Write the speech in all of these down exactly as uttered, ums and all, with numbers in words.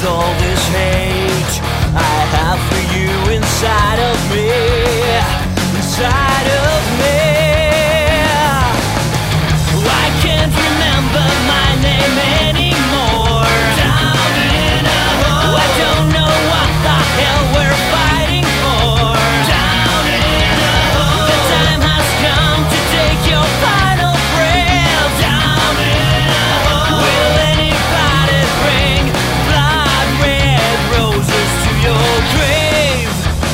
all this hate I have for you inside of me, inside of me. I can't remember my name anymore. Down in a hole. I don't know what the hell we're fighting for. Down in a hole. The time has come to take your final breath. Down in a hole. Will anybody bring blood red roses to your grave?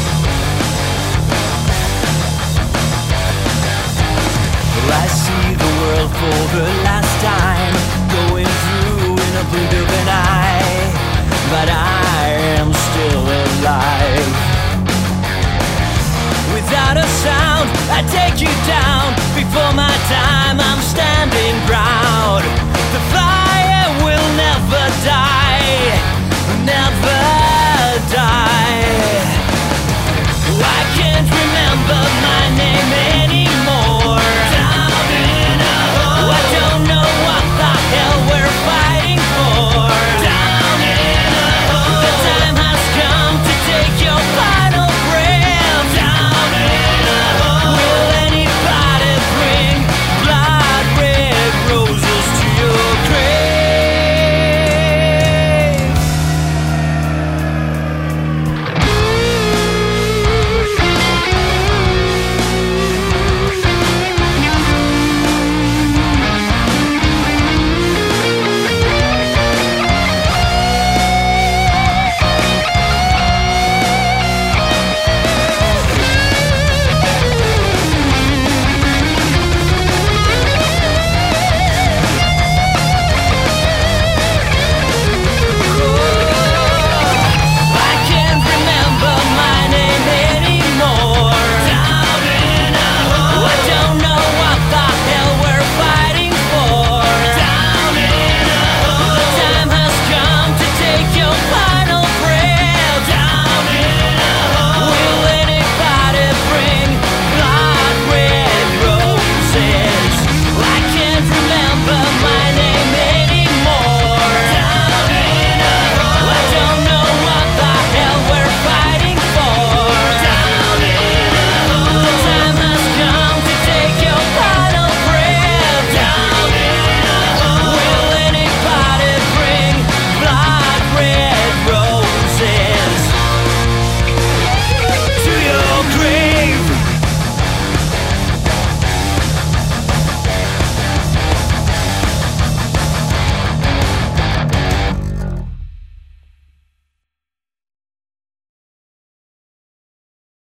I see the world for the last time, going through in a blink of an eye, but I am still alive. Without a sound, I take you down. Before my time, I'm standing ground.